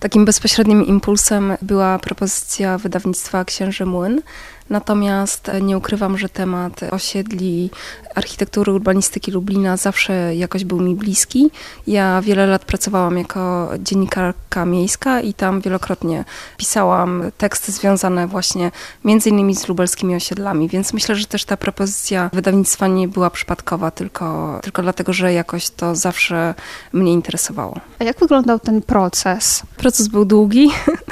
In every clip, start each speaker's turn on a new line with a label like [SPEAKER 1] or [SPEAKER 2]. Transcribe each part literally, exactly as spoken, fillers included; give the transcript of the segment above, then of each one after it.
[SPEAKER 1] Takim bezpośrednim impulsem była propozycja wydawnictwa Księży Młyn. Natomiast nie ukrywam, że temat osiedli, architektury, urbanistyki Lublina zawsze jakoś był mi bliski. Ja wiele lat pracowałam jako dziennikarka miejska i tam wielokrotnie pisałam teksty związane właśnie między innymi z lubelskimi osiedlami, więc myślę, że też ta propozycja wydawnictwa nie była przypadkowa, tylko, tylko dlatego, że jakoś to zawsze mnie interesowało.
[SPEAKER 2] A jak wyglądał ten proces?
[SPEAKER 1] Proces był długi,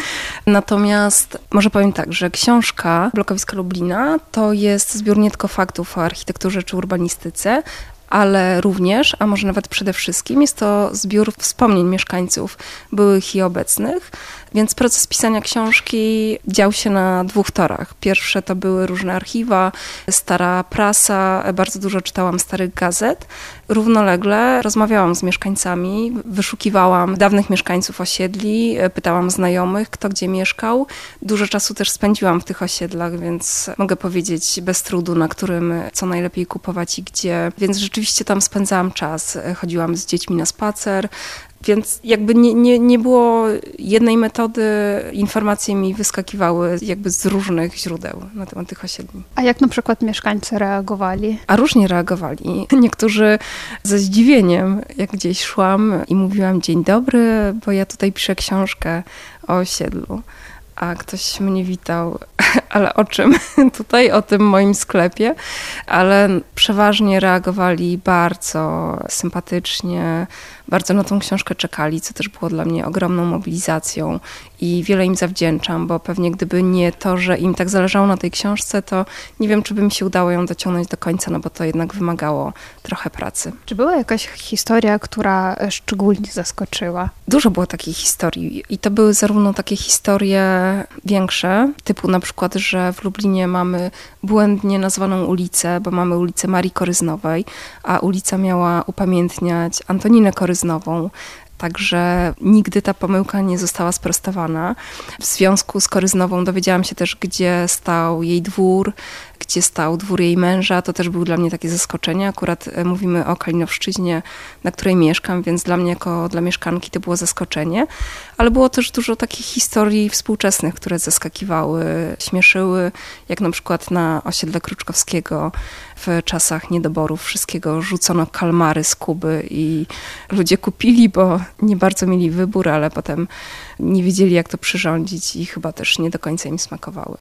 [SPEAKER 1] natomiast może powiem tak, że książka Blokowiska Lublina to jest zbiór nie tylko faktów o architekturze czy urbanistyce, ale również, a może nawet przede wszystkim, jest to zbiór wspomnień mieszkańców byłych i obecnych. Więc proces pisania książki dział się na dwóch torach. Pierwsze to były różne archiwa, stara prasa, bardzo dużo czytałam starych gazet. Równolegle rozmawiałam z mieszkańcami, wyszukiwałam dawnych mieszkańców osiedli, pytałam znajomych, kto gdzie mieszkał. Dużo czasu też spędziłam w tych osiedlach, więc mogę powiedzieć bez trudu, na którym co najlepiej kupować i gdzie. Więc rzeczywiście tam spędzałam czas. Chodziłam z dziećmi na spacer. Więc jakby nie, nie, nie było jednej metody, informacje mi wyskakiwały jakby z różnych źródeł na temat tych osiedli.
[SPEAKER 2] A jak na przykład mieszkańcy reagowali?
[SPEAKER 1] A różnie reagowali. Niektórzy ze zdziwieniem, jak gdzieś szłam i mówiłam dzień dobry, bo ja tutaj piszę książkę o osiedlu. A ktoś mnie witał, ale o czym? Tutaj o tym moim sklepie, ale przeważnie reagowali bardzo sympatycznie, bardzo na tą książkę czekali, co też było dla mnie ogromną mobilizacją i wiele im zawdzięczam, bo pewnie gdyby nie to, że im tak zależało na tej książce, to nie wiem, czy by mi się udało ją dociągnąć do końca, no bo to jednak wymagało trochę pracy.
[SPEAKER 2] Czy była jakaś historia, która szczególnie zaskoczyła?
[SPEAKER 1] Dużo było takich historii i to były zarówno takie historie większe, typu na przykład, że w Lublinie mamy błędnie nazwaną ulicę, bo mamy ulicę Marii Koryznowej, a ulica miała upamiętniać Antoninę Koryznową. Także nigdy ta pomyłka nie została sprostowana. W związku z Koryznową dowiedziałam się też, gdzie stał jej dwór, gdzie stał dwór jej męża. To też było dla mnie takie zaskoczenie. Akurat mówimy o Kalinowszczyźnie, na której mieszkam, więc dla mnie jako dla mieszkanki to było zaskoczenie. Ale było też dużo takich historii współczesnych, które zaskakiwały, śmieszyły, jak na przykład na osiedle Kruczkowskiego w czasach niedoborów wszystkiego rzucono kalmary z Kuby i ludzie kupili, bo nie bardzo mieli wybór, ale potem nie wiedzieli, jak to przyrządzić i chyba też nie do końca im smakowały.